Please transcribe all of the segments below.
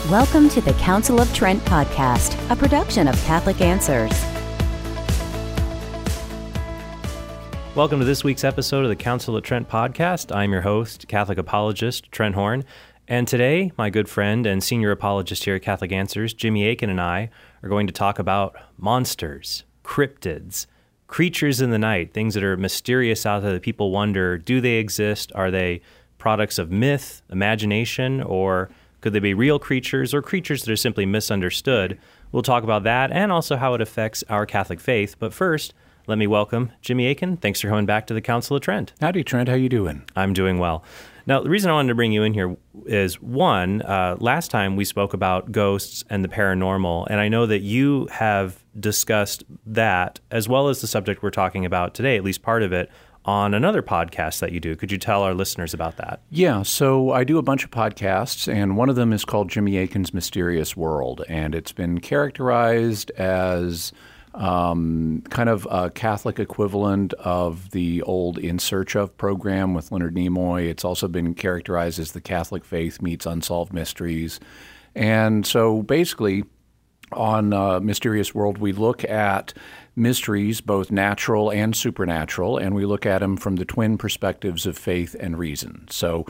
Welcome to the Council of Trent podcast, a production of Catholic Answers. Welcome to this week's episode of the Council of Trent podcast. I'm your host, Catholic apologist Trent Horn. And today, my good friend and senior apologist here at Catholic Answers, Jimmy Akin, and I are going to talk about monsters, cryptids, creatures in the night, things that are mysterious out there that people wonder, do they exist? Are they products of myth, imagination, or could they be real creatures or creatures that are simply misunderstood? We'll talk about that and also how it affects our Catholic faith. But first, let me welcome Jimmy Akin. Thanks for coming back to the Council of Trent. Howdy, Trent. How you doing? I'm doing well. Now, the reason I wanted to bring you in here is, one, last time we spoke about ghosts and the paranormal, and I know that you have discussed that as well as the subject we're talking about today, at least part of it, on another podcast that you do. Could you tell our listeners about that? Yeah, so I do a bunch of podcasts, and one of them is called Jimmy Akin's Mysterious World, and it's been characterized as kind of a Catholic equivalent of the old In Search Of program with Leonard Nimoy. It's also been characterized as the Catholic faith meets unsolved mysteries. And so basically, on Mysterious World, we look at mysteries, both natural and supernatural, and we look at them from the twin perspectives of faith and reason. So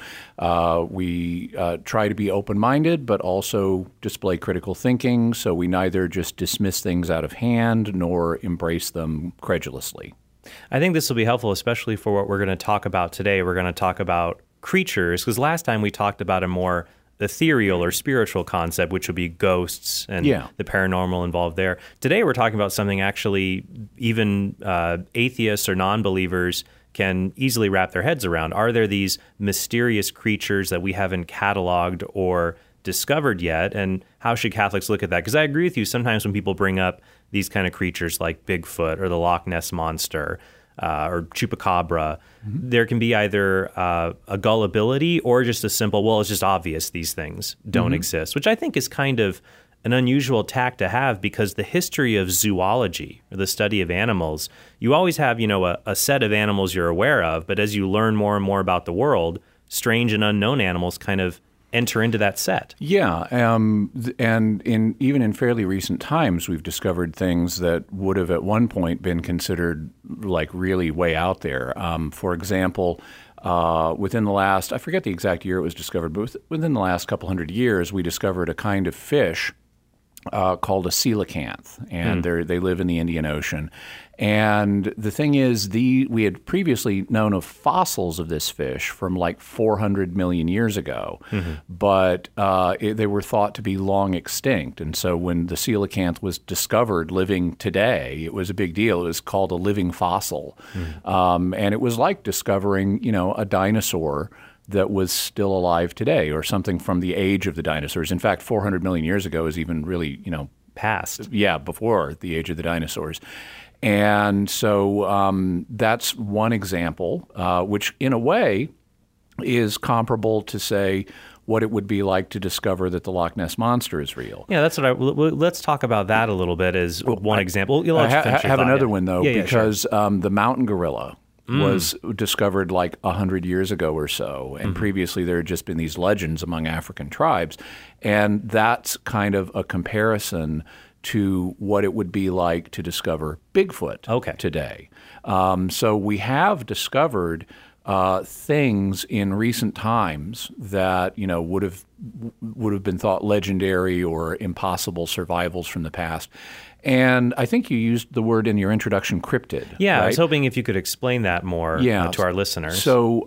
we try to be open-minded, but also display critical thinking, so we neither just dismiss things out of hand nor embrace them credulously. I think this will be helpful, especially for what we're going to talk about today. We're going to talk about creatures, because last time we talked about a more ethereal or spiritual concept, which would be ghosts and the paranormal involved there. Today we're talking about something actually even atheists or non-believers can easily wrap their heads around. Are there these mysterious creatures that we haven't cataloged or discovered yet? And how should Catholics look at that? Because I agree with you, sometimes when people bring up these kind of creatures like Bigfoot or the Loch Ness Monster, or Chupacabra, there can be either a gullibility or just a simple, well, it's just obvious these things don't exist, which I think is kind of an unusual tack to have, because the history of zoology, or the study of animals, you always have, a set of animals you're aware of, but as you learn more and more about the world, strange and unknown animals kind of enter into that set. Yeah, and even in fairly recent times, we've discovered things that would have at one point been considered like really way out there. For example, within the last, I forget the exact year it was discovered, but within the last couple hundred years, we discovered a kind of fish called a coelacanth, and they live in the Indian Ocean. And the thing is, we had previously known of fossils of this fish from like 400 million years ago, but they were thought to be long extinct. And so when the coelacanth was discovered living today, it was a big deal. It was called a living fossil. And it was like discovering, a dinosaur that was still alive today, or something from the age of the dinosaurs. In fact, 400 million years ago is even really, past. Yeah, before the age of the dinosaurs. And so that's one example, which in a way is comparable to, say, what it would be like to discover that the Loch Ness Monster is real. Yeah, that's what let's talk about that a little bit as one example. I have another one, though, because the mountain gorilla was discovered like 100 years ago or so. And previously there had just been these legends among African tribes. And that's kind of a comparison to what it would be like to discover Bigfoot today. So we have discovered things in recent times that would have been thought legendary or impossible survivals from the past. And I think you used the word in your introduction, cryptid. Yeah, right? I was hoping if you could explain that more to our listeners.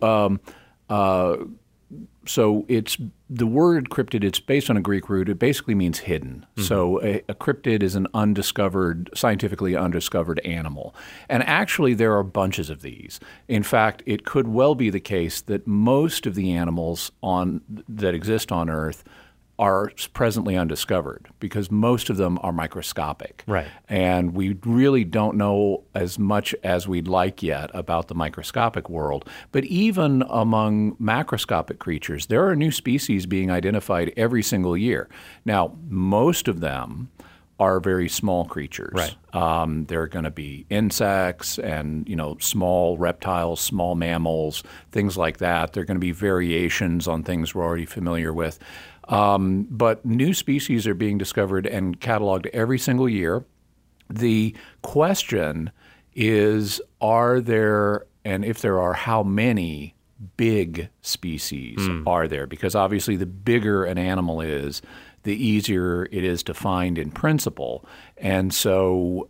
So it's the word cryptid. It's based on a Greek root. It basically means hidden. So a cryptid is an scientifically undiscovered animal. And actually, there are bunches of these. In fact, it could well be the case that most of the animals that exist on Earth are presently undiscovered, because most of them are microscopic. Right. And we really don't know as much as we'd like yet about the microscopic world. But even among macroscopic creatures, there are new species being identified every single year. Now, most of them are very small creatures. Right. They're going to be insects and, small reptiles, small mammals, things like that. They're going to be variations on things we're already familiar with. But new species are being discovered and cataloged every single year. The question is, are there, and if there are, how many big species are there? Because obviously the bigger an animal is, the easier it is to find in principle. And so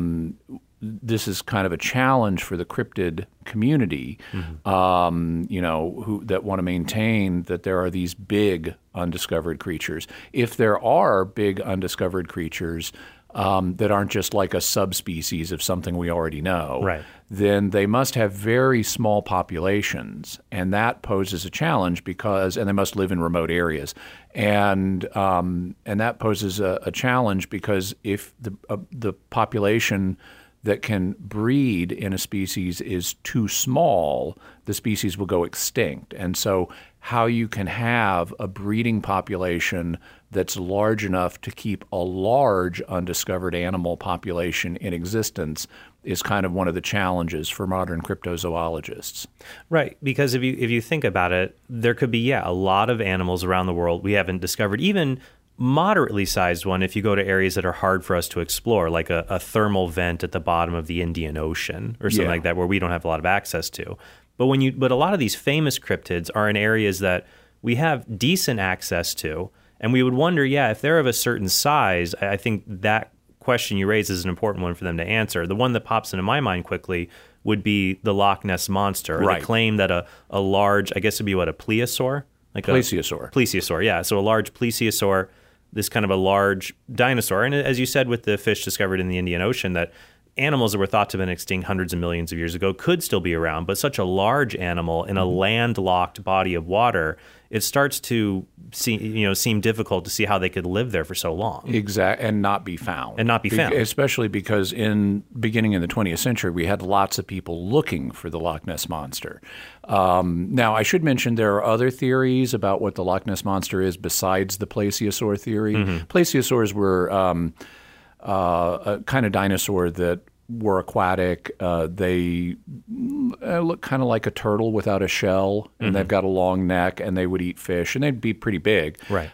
this is kind of a challenge for the cryptid community, who that want to maintain that there are these big undiscovered creatures. If there are big undiscovered creatures that aren't just like a subspecies of something we already know, right, then they must have very small populations, and that poses a challenge and they must live in remote areas, and that poses a challenge because if the population that can breed in a species is too small, the species will go extinct. And so how you can have a breeding population that's large enough to keep a large undiscovered animal population in existence is kind of one of the challenges for modern cryptozoologists. Right, because if you think about it, there could be, a lot of animals around the world we haven't discovered, even moderately sized one if you go to areas that are hard for us to explore, like a thermal vent at the bottom of the Indian Ocean or something like that, where we don't have a lot of access to. But a lot of these famous cryptids are in areas that we have decent access to, and we would wonder, if they're of a certain size, I think that question you raise is an important one for them to answer. The one that pops into my mind quickly would be the Loch Ness Monster, or the claim that a large, I guess it'd be a plesiosaur? Plesiosaur, yeah. So a large plesiosaur, this kind of a large dinosaur. And as you said with the fish discovered in the Indian Ocean, that animals that were thought to have been extinct hundreds of millions of years ago could still be around, but such a large animal in a landlocked body of water, it starts to seem difficult to see how they could live there for so long. Exactly, and not be found. Especially because beginning in the 20th century, we had lots of people looking for the Loch Ness Monster. Now, I should mention there are other theories about what the Loch Ness Monster is besides the plesiosaur theory. Plesiosaurs were a kind of dinosaur that were aquatic. They look kind of like a turtle without a shell, and they've got a long neck, and they would eat fish, and they'd be pretty big. Right.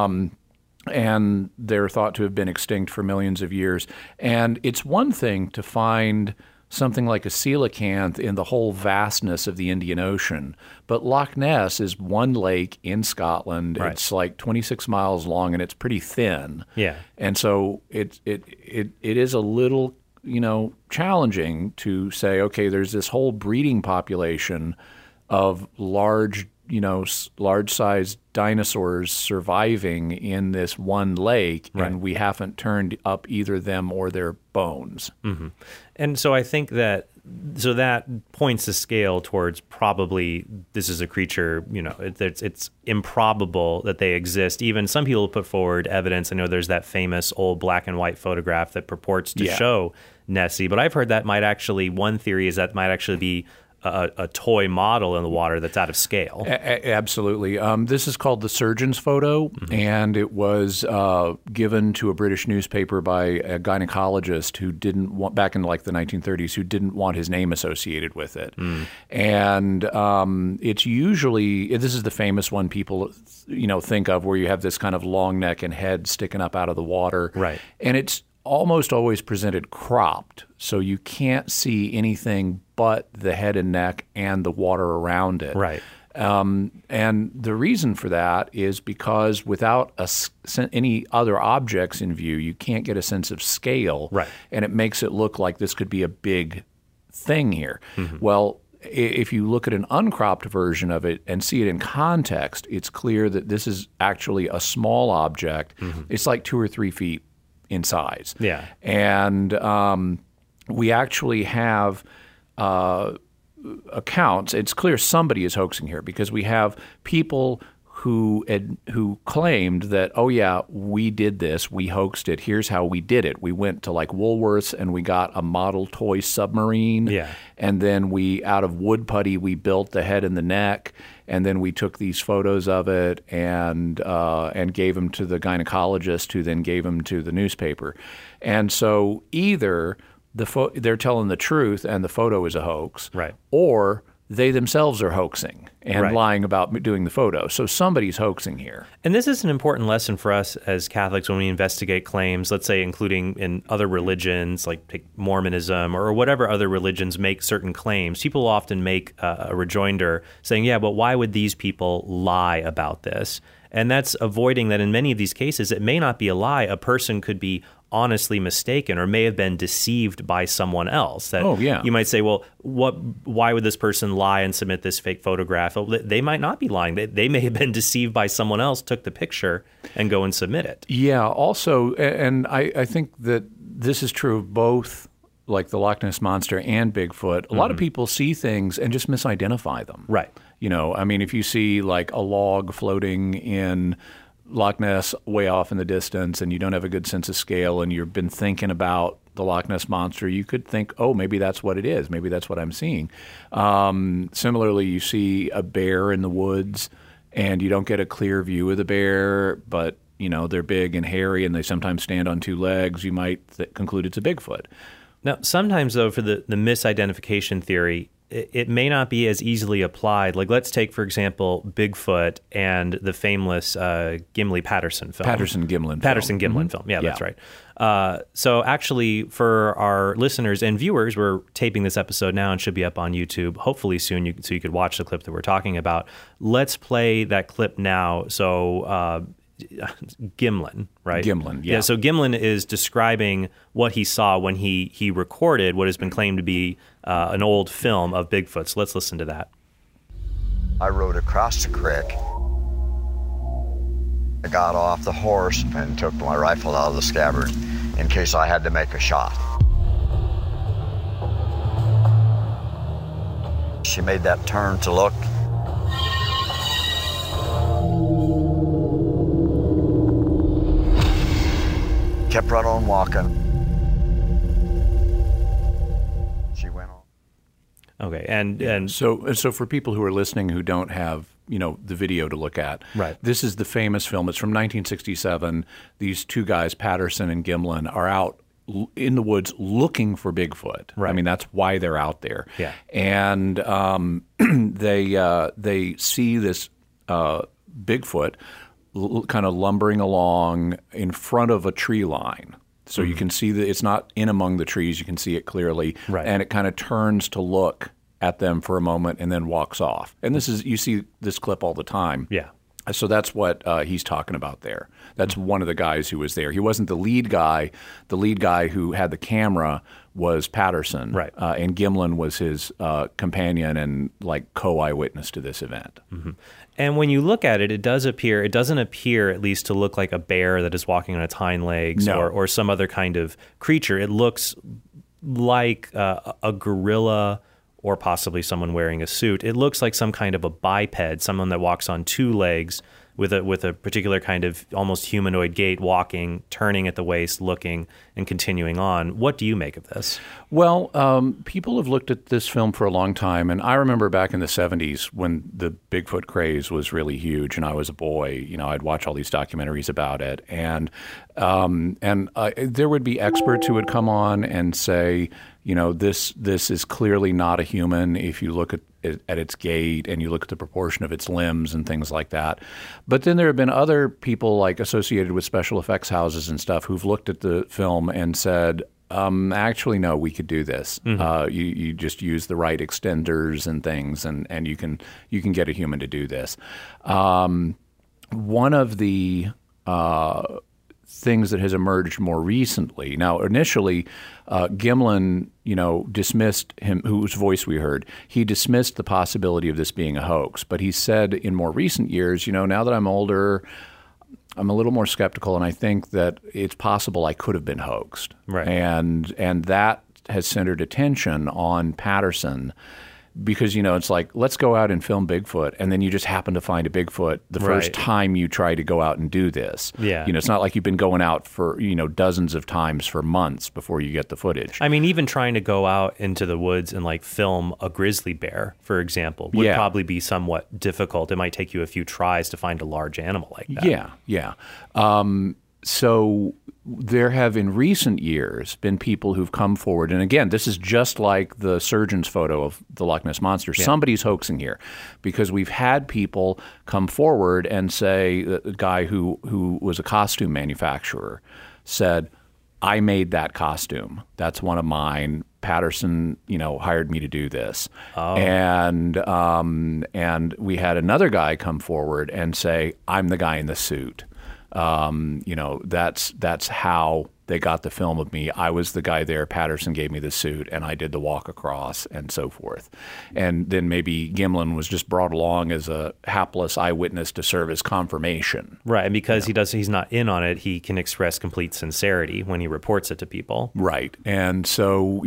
And they're thought to have been extinct for millions of years. And it's one thing to find something like a coelacanth in the whole vastness of the Indian Ocean, but Loch Ness is one lake in Scotland. Right. It's like 26 miles long, and it's pretty thin. Yeah. And so it is a little challenging to say, okay, there's this whole breeding population of large-sized dinosaurs surviving in this one lake, and we haven't turned up either them or their bones. Mm-hmm. And so I think that points the scale towards probably this is a creature, it's improbable that they exist. Even some people put forward evidence. I know there's that famous old black and white photograph that purports to show Nessie, but I've heard one theory is that might actually be a toy model in the water that's out of scale. Absolutely. This is called the surgeon's photo, and it was given to a British newspaper by a gynecologist who didn't want, back in like the 1930s, who didn't want his name associated with it. And it's usually, this is the famous one people think of, where you have this kind of long neck and head sticking up out of the water. Right. And it's almost always presented cropped, so you can't see anything but the head and neck and the water around it. Right. And the reason for that is because without any other objects in view, you can't get a sense of scale. Right. And it makes it look like this could be a big thing here. Well, if you look at an uncropped version of it and see it in context, it's clear that this is actually a small object. It's like 2 or 3 feet in size. Yeah. And we actually have accounts. It's clear somebody is hoaxing here, because we have people who claimed that, oh yeah, we did this, we hoaxed it, here's how we did it. We went to like Woolworths and we got a model toy submarine, and then we, out of wood putty, we built the head and the neck, and then we took these photos of it and gave them to the gynecologist, who then gave them to the newspaper. And so either they're telling the truth and the photo is a hoax, right, or they themselves are hoaxing and lying about doing the photo. So somebody's hoaxing here. And this is an important lesson for us as Catholics when we investigate claims, let's say including in other religions, like take Mormonism or whatever other religions make certain claims. People often make a rejoinder saying, yeah, but why would these people lie about this? And that's avoiding that in many of these cases, it may not be a lie. A person could be honestly mistaken or may have been deceived by someone else. That you might say, well, why would this person lie and submit this fake photograph? Well, they might not be lying. They may have been deceived by someone else, took the picture, and go and submit it. Yeah, also, and I think that this is true of both, like the Loch Ness Monster and Bigfoot. A lot of people see things and just misidentify them. Right. You know, I mean, if you see like a log floating in Loch Ness way off in the distance and you don't have a good sense of scale and you've been thinking about the Loch Ness Monster, you could think, oh, maybe that's what it is. Maybe that's what I'm seeing. Similarly, you see a bear in the woods and you don't get a clear view of the bear, but, you know, they're big and hairy and they sometimes stand on two legs. You might conclude it's a Bigfoot. Now, sometimes, though, for the misidentification theory, it may not be as easily applied. Like, let's take, for example, Bigfoot and the famous Gimli-Patterson film. Patterson-Gimlin film. Yeah, that's right. So actually, for our listeners and viewers, we're taping this episode now and should be up on YouTube hopefully soon, so you could watch the clip that we're talking about. Let's play that clip now. So Gimlin, right? Gimlin, yeah. So Gimlin is describing what he saw when he recorded what has been claimed to be an old film of Bigfoot. So let's listen to that. I rode across the creek. I got off the horse and took my rifle out of the scabbard in case I had to make a shot. She made that turn to look. Kept right on walking. She went on. Okay, and so for people who are listening who don't have, you know, the video to look at, right, this is the famous film. It's from 1967. These two guys, Patterson and Gimlin, are out in the woods looking for Bigfoot. Right. I mean, that's why they're out there. Yeah. And they see this Bigfoot kind of lumbering along in front of a tree line. So you can see that it's not in among the trees. You can see it clearly. Right. And it kind of turns to look at them for a moment and then walks off. And you see this clip all the time. Yeah. So that's what he's talking about there. That's one of the guys who was there. He wasn't the lead guy. The lead guy who had the camera was Patterson. Right. And Gimlin was his companion and like co-eyewitness to this event. Mm-hmm. And when you look at it, it doesn't appear at least to look like a bear that is walking on its hind legs or some other kind of creature. It looks like a gorilla or possibly someone wearing a suit. It looks like some kind of a biped, someone that walks on two legs with a particular kind of almost humanoid gait, walking, turning at the waist, looking, and continuing on. What do you make of this? Well, people have looked at this film for a long time, and I remember back in the 70s when the Bigfoot craze was really huge, and I was a boy. You know, I'd watch all these documentaries about it, and there would be experts who would come on and say, you know, this is clearly not a human if you look at its gait and you look at the proportion of its limbs and things like that. But then there have been other people like associated with special effects houses and stuff who've looked at the film and said, actually, no, we could do this. Mm-hmm. You just use the right extenders and things, and you can get a human to do this. One of the things that has emerged more recently. Now, initially, Gimlin, dismissed him, whose voice we heard. He dismissed the possibility of this being a hoax. But he said in more recent years, now that I'm older, I'm a little more skeptical, and I think that it's possible I could have been hoaxed. Right. And that has centered attention on Patterson because, it's like, let's go out and film Bigfoot, and then you just happen to find a Bigfoot the first time you try to go out and do this. Yeah. It's not like you've been going out for, dozens of times for months before you get the footage. I mean, even trying to go out into the woods and like film a grizzly bear, for example, would probably be somewhat difficult. It might take you a few tries to find a large animal like that. Yeah. So there have in recent years been people who've come forward, and again, this is just like the surgeon's photo of the Loch Ness Monster. Yeah. Somebody's hoaxing here, because we've had people come forward and say, the guy who was a costume manufacturer said, I made that costume. That's one of mine. Patterson, hired me to do this. Oh. And we had another guy come forward and say, I'm the guy in the suit. That's how they got the film of me. I was the guy there. Patterson gave me the suit, and I did the walk across, and so forth. And then maybe Gimlin was just brought along as a hapless eyewitness to serve as confirmation. Right, and because he's not in on it, he can express complete sincerity when he reports it to people. Right, and so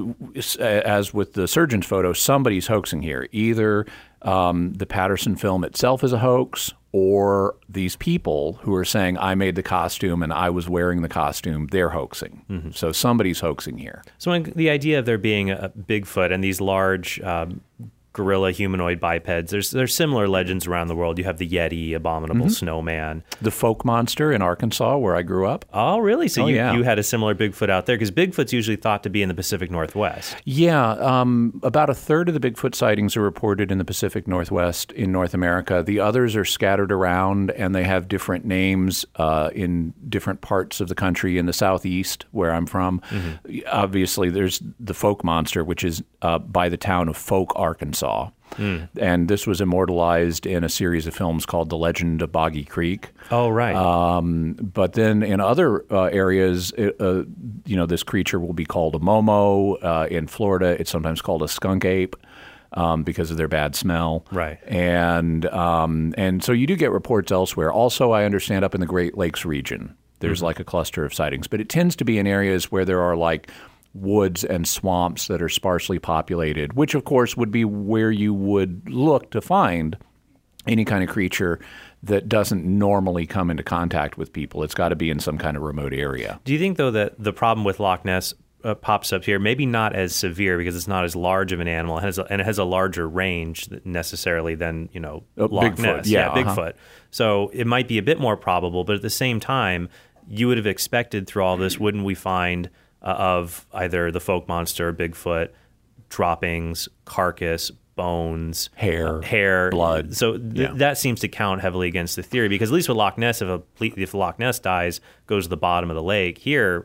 as with the surgeon's photo, somebody's hoaxing here. Either the Patterson film itself is a hoax, or these people who are saying, I made the costume and I was wearing the costume, they're hoaxing. Mm-hmm. So somebody's hoaxing here. So when the idea of there being a Bigfoot and these large gorilla humanoid bipeds, there's similar legends around the world. You have the Yeti, abominable snowman. The folk monster in Arkansas, where I grew up. Oh, really? So you had a similar Bigfoot out there? Because Bigfoot's usually thought to be in the Pacific Northwest. Yeah. About a third of the Bigfoot sightings are reported in the Pacific Northwest in North America. The others are scattered around, and they have different names in different parts of the country. In the Southeast, where I'm from, obviously there's the folk monster, which is by the town of Folk, Arkansas. And this was immortalized in a series of films called The Legend of Boggy Creek. Oh, right. But then in other areas, this creature will be called a momo. In Florida, it's sometimes called a skunk ape because of their bad smell. Right. And so you do get reports elsewhere. Also, I understand up in the Great Lakes region, there's like a cluster of sightings. But it tends to be in areas where there are like woods and swamps that are sparsely populated, which of course would be where you would look to find any kind of creature that doesn't normally come into contact with people. It's got to be in some kind of remote area. Do you think, though, that the problem with Loch Ness pops up here, maybe not as severe because it's not as large of an animal, and it has a larger range necessarily than Loch Bigfoot, Ness? Bigfoot. So it might be a bit more probable, but at the same time, you would have expected through all this, wouldn't we find of either the folk monster, Bigfoot, droppings, carcass, bones, hair, blood. So that seems to count heavily against the theory, because at least with Loch Ness, if Loch Ness dies, goes to the bottom of the lake. Here,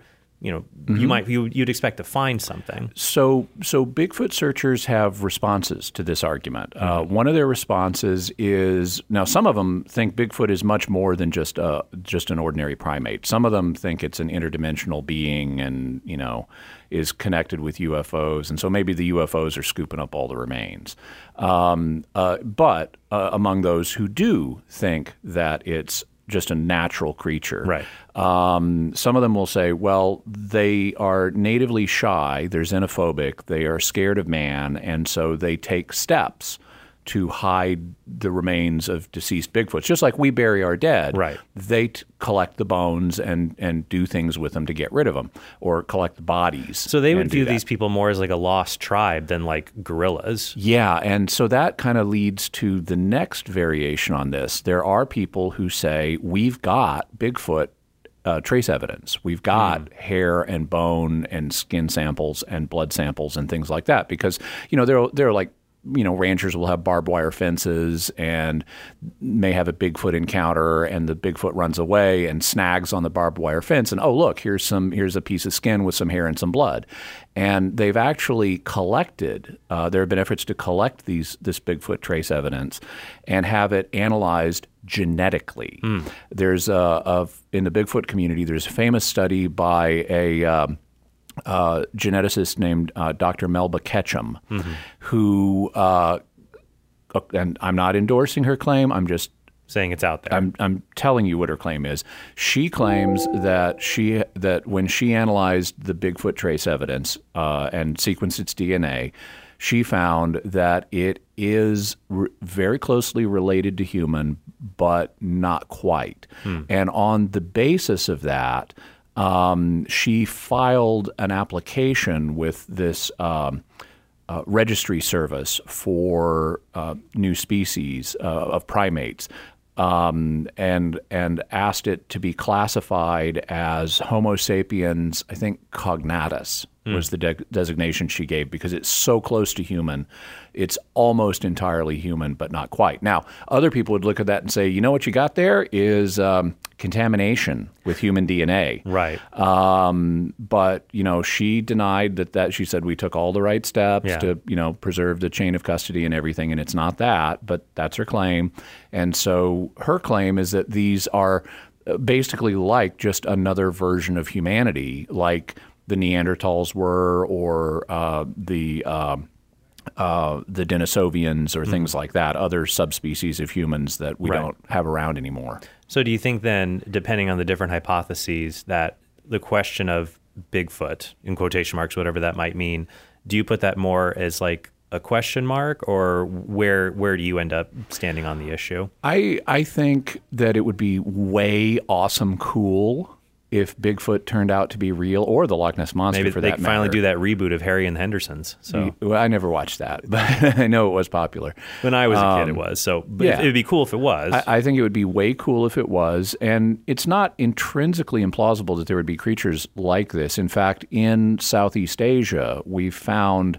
you'd expect to find something. So Bigfoot searchers have responses to this argument. One of their responses is, now some of them think Bigfoot is much more than just an ordinary primate. Some of them think it's an interdimensional being and is connected with UFOs, and so maybe the UFOs are scooping up all the remains. But among those who do think that it's just a natural creature. Right. Some of them will say, well, they are natively shy, they're xenophobic, they are scared of man, and so they take steps to hide the remains of deceased Bigfoots. Just like we bury our dead, right. They collect the bones and do things with them to get rid of them, or collect the bodies. So they would view these people more as like a lost tribe than like gorillas. Yeah, and so that kind of leads to the next variation on this. There are people who say, we've got Bigfoot trace evidence. We've got hair and bone and skin samples and blood samples and things like that, because there are like, ranchers will have barbed wire fences and may have a Bigfoot encounter, and the Bigfoot runs away and snags on the barbed wire fence, and oh look, here's a piece of skin with some hair and some blood. And they've actually collected. There have been efforts to collect this Bigfoot trace evidence and have it analyzed genetically. There's in the Bigfoot community, there's a famous study by a geneticist named Dr. Melba Ketchum, who, and I'm not endorsing her claim, I'm just saying it's out there. I'm telling you what her claim is. She claims that when she analyzed the Bigfoot trace evidence and sequenced its DNA, she found that it is very closely related to human, but not quite. And on the basis of that, she filed an application with this registry service for new species of primates, and asked it to be classified as Homo sapiens, I think cognatus was the designation she gave, because it's so close to human. It's almost entirely human, but not quite. Now, other people would look at that and say, you know what you got there is contamination with human DNA. Right. But, she denied that. She said we took all the right steps to, preserve the chain of custody and everything, and it's not that, but that's her claim. And so her claim is that these are basically like just another version of humanity, like the Neanderthals were, or the Denisovians, or things like that, other subspecies of humans that we don't have around anymore. So do you think then, depending on the different hypotheses, that the question of Bigfoot, in quotation marks, whatever that might mean, do you put that more as like a question mark, or where do you end up standing on the issue? I think that it would be way awesome cool if Bigfoot turned out to be real, or the Loch Ness Monster, maybe for that matter. Maybe they finally do that reboot of Harry and the Hendersons. So I never watched that, but I know it was popular. When I was a kid, it was. So it would be cool if it was. I think it would be way cool if it was. And it's not intrinsically implausible that there would be creatures like this. In fact, in Southeast Asia, we found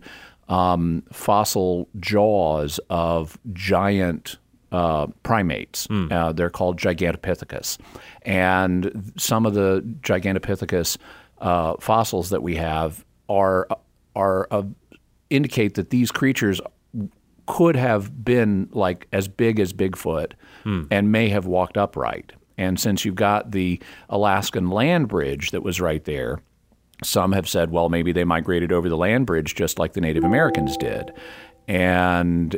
fossil jaws of giant primates. They're called Gigantopithecus. And some of the Gigantopithecus fossils that we have are indicate that these creatures could have been like as big as Bigfoot and may have walked upright. And since you've got the Alaskan land bridge that was right there, some have said, well, maybe they migrated over the land bridge just like the Native Americans did. And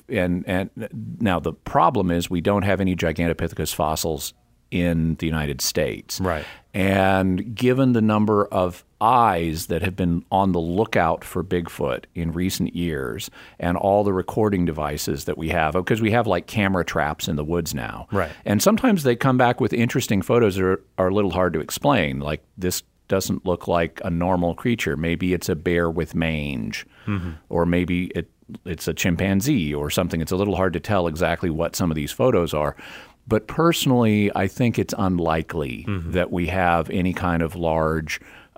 now the problem is we don't have any Gigantopithecus fossils in the United States. Right. And given the number of eyes that have been on the lookout for Bigfoot in recent years, and all the recording devices that we have, because we have like camera traps in the woods now. Right. And sometimes they come back with interesting photos that are a little hard to explain, like this doesn't look like a normal creature. Maybe it's a bear with mange, or maybe it's a chimpanzee or something. It's a little hard to tell exactly what some of these photos are. But personally, I think it's unlikely that we have any kind of large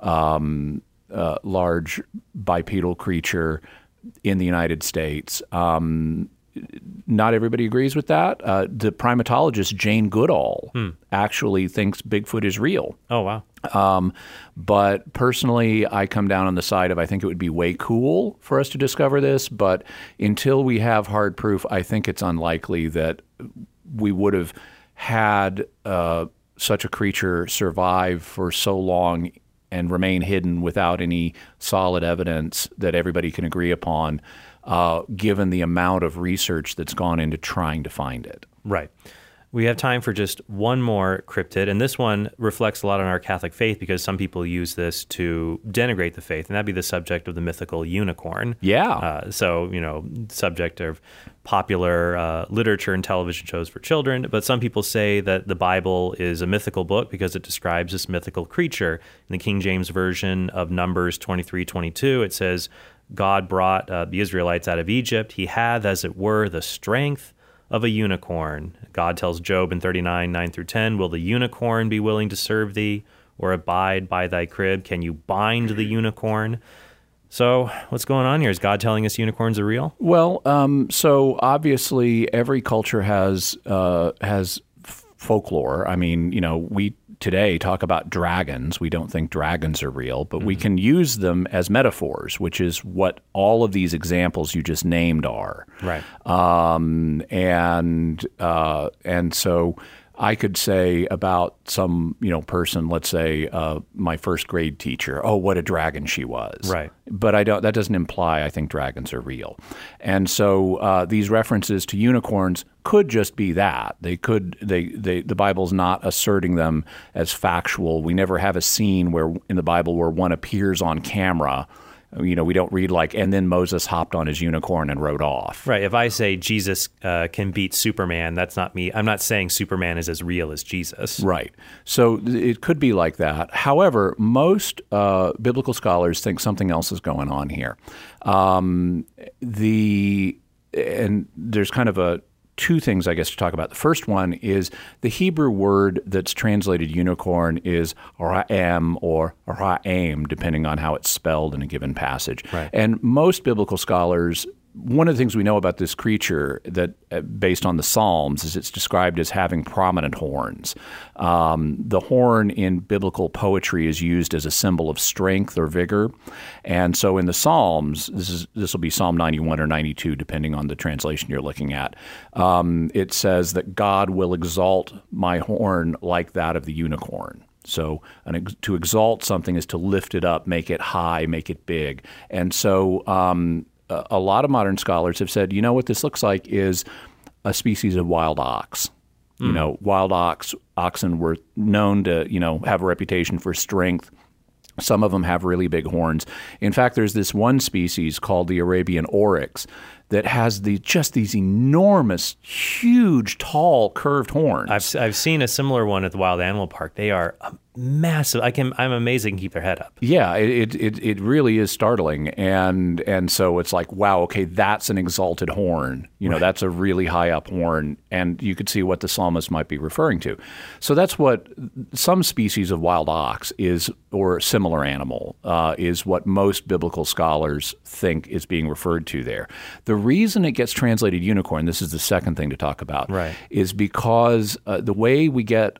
bipedal creature in the United States. Not everybody agrees with that. The primatologist Jane Goodall actually thinks Bigfoot is real. Oh, wow. But personally, I come down on the side of I think it would be way cool for us to discover this, but until we have hard proof, I think it's unlikely that we would have had such a creature survive for so long and remain hidden without any solid evidence that everybody can agree upon, given the amount of research that's gone into trying to find it. Right. We have time for just one more cryptid, and this one reflects a lot on our Catholic faith because some people use this to denigrate the faith, and that'd be the subject of the mythical unicorn. Yeah. Subject of popular literature and television shows for children, but some people say that the Bible is a mythical book because it describes this mythical creature. In the King James Version of Numbers 23:22, it says, God brought the Israelites out of Egypt. He hath, as it were, the strength of a unicorn. God tells Job in 39:9-10, will the unicorn be willing to serve thee or abide by thy crib? Can you bind the unicorn? So what's going on here? Is God telling us unicorns are real? Well, so obviously every culture has folklore. I mean, we today talk about dragons. We don't think dragons are real, but we can use them as metaphors, which is what all of these examples you just named are. Right. And so I could say about some, person, let's say my first grade teacher, oh, what a dragon she was. Right. But that doesn't imply I think dragons are real. And so these references to unicorns could just be that. The Bible's not asserting them as factual. We never have a scene in the Bible where one appears on camera We don't read like, and then Moses hopped on his unicorn and rode off. Right. If I say Jesus can beat Superman, that's not me. I'm not saying Superman is as real as Jesus. Right. So it could be like that. However, most biblical scholars think something else is going on here. And there's kind of two things, I guess, to talk about. The first one is the Hebrew word that's translated unicorn is ra'am or ra'aim, depending on how it's spelled in a given passage. Right. And most biblical scholars, one of the things we know about this creature that, based on the Psalms, is it's described as having prominent horns. The horn in biblical poetry is used as a symbol of strength or vigor. And so in the Psalms, this will be Psalm 91 or 92, depending on the translation you're looking at, it says that God will exalt my horn like that of the unicorn. So to exalt something is to lift it up, make it high, make it big. And so a lot of modern scholars have said, what this looks like is a species of wild ox. Wild oxen were known to, have a reputation for strength. Some of them have really big horns. In fact, there's this one species called the Arabian oryx that has just these enormous, huge, tall, curved horns. I've seen a similar one at the Wild Animal Park. They are massive. I'm amazed they can keep their head up. Yeah, it really is startling, and so it's like, wow, okay, that's an exalted horn. Right. That's a really high up horn, and you could see what the psalmist might be referring to. So that's what some species of wild ox is, or similar animal, is what most biblical scholars think is being referred to there. The reason it gets translated unicorn, this is the second thing to talk about, right, is because the way we get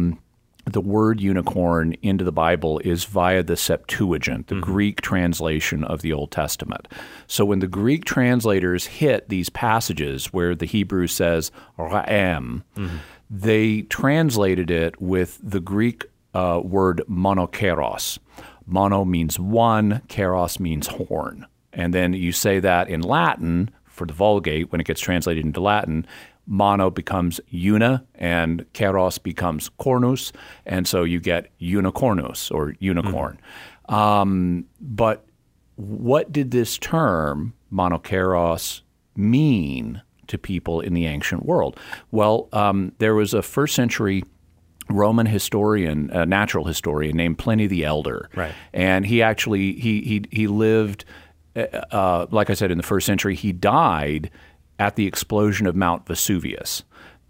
the word unicorn into the Bible is via the Septuagint, the Greek translation of the Old Testament. So when the Greek translators hit these passages where the Hebrew says ra'am, they translated it with the Greek word monokeros. Mono means one, keros means horn. And then you say that in Latin for the Vulgate, when it gets translated into Latin, mono becomes una and keros becomes cornus, and so you get unicornus or unicorn. But what did this term, monokeros, mean to people in the ancient world? Well, there was a first century Roman historian, a natural historian named Pliny the Elder. Right. And he actually, he lived, like I said, in the first century. He died at the explosion of Mount Vesuvius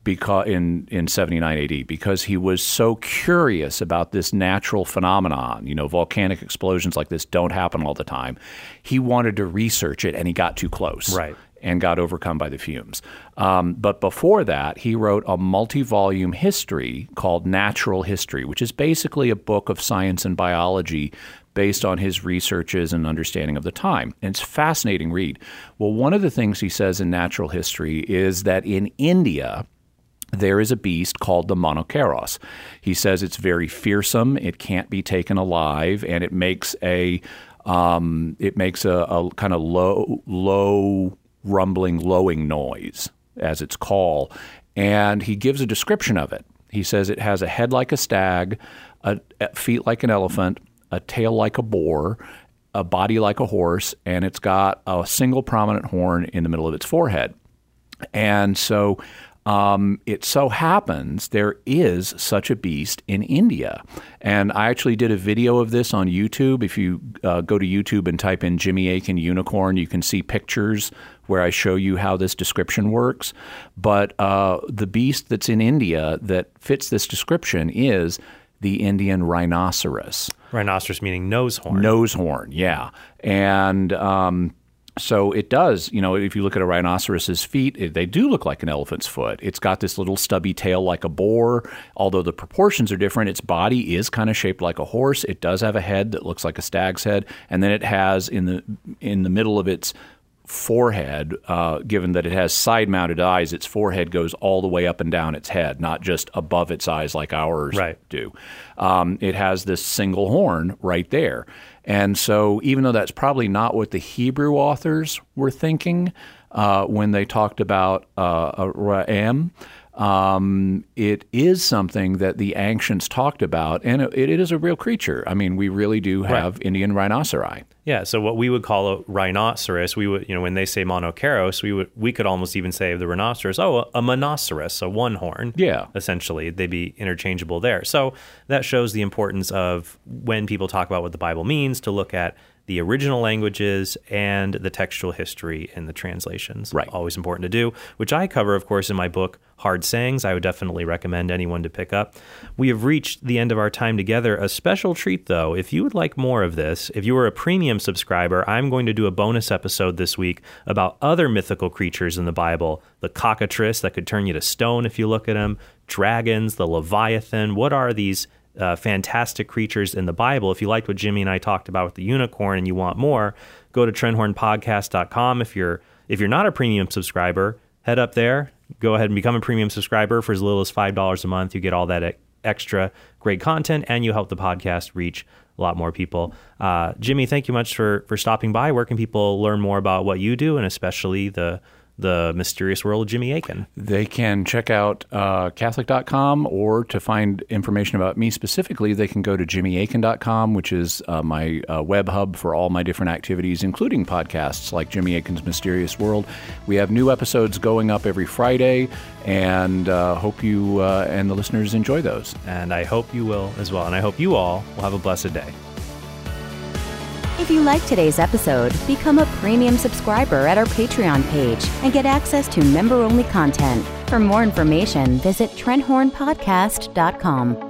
in 79 AD, because he was so curious about this natural phenomenon. Volcanic explosions like this don't happen all the time. He wanted to research it, and he got too close. Right. And got overcome by the fumes. But before that, he wrote a multi-volume history called Natural History, which is basically a book of science and biology based on his researches and understanding of the time. And it's a fascinating read. Well, one of the things he says in Natural History is that in India, there is a beast called the monokeros. He says it's very fearsome, it can't be taken alive, and it makes a kind of low rumbling, lowing noise, as it's called. And he gives a description of it. He says it has a head like a stag, feet like an elephant, a tail like a boar, a body like a horse, and it's got a single prominent horn in the middle of its forehead. And so it so happens there is such a beast in India. And I actually did a video of this on YouTube. If you go to YouTube and type in Jimmy Akin unicorn, you can see pictures where I show you how this description works. But the beast that's in India that fits this description is the Indian rhinoceros. Rhinoceros meaning nose horn. Nose horn, yeah. And so it does, if you look at a rhinoceros's feet, they do look like an elephant's foot. It's got this little stubby tail like a boar. Although the proportions are different, its body is kind of shaped like a horse. It does have a head that looks like a stag's head. And then it has in the middle of its forehead, given that it has side-mounted eyes, its forehead goes all the way up and down its head, not just above its eyes like ours do. It has this single horn right there. And so even though that's probably not what the Hebrew authors were thinking when they talked about Ra'am, it is something that the ancients talked about, and it is a real creature. I mean, we really do have Indian rhinoceri. Yeah, so what we would call a rhinoceros, we would, when they say monoceros, we could almost even say of the rhinoceros, a monoceros, a one horn. Yeah. Essentially, they'd be interchangeable there. So that shows the importance of when people talk about what the Bible means to look at the original languages and the textual history in the translations. Right. Always important to do, which I cover, of course, in my book, Hard Sayings. I would definitely recommend anyone to pick up. We have reached the end of our time together. A special treat, though, if you would like more of this, if you are a premium subscriber, I'm going to do a bonus episode this week about other mythical creatures in the Bible, the cockatrice that could turn you to stone if you look at him, dragons, the Leviathan. What are these fantastic creatures in the Bible? If you liked what Jimmy and I talked about with the unicorn and you want more, go to TrentHornPodcast.com. If you're not a premium subscriber, head up there, go ahead and become a premium subscriber for as little as $5 a month. You get all that extra great content, and you help the podcast reach a lot more people. Jimmy, thank you much for stopping by. Where can people learn more about what you do, and especially the mysterious world of Jimmy Akin? They can check out Catholic.com, or to find information about me specifically, they can go to JimmyAkin.com, which is my web hub for all my different activities, including podcasts like Jimmy Akin's Mysterious World. We have new episodes going up every Friday, and hope you and the listeners enjoy those. And I hope you will as well. And I hope you all will have a blessed day. If you like today's episode, become a premium subscriber at our Patreon page and get access to member-only content. For more information, visit TrentHornPodcast.com.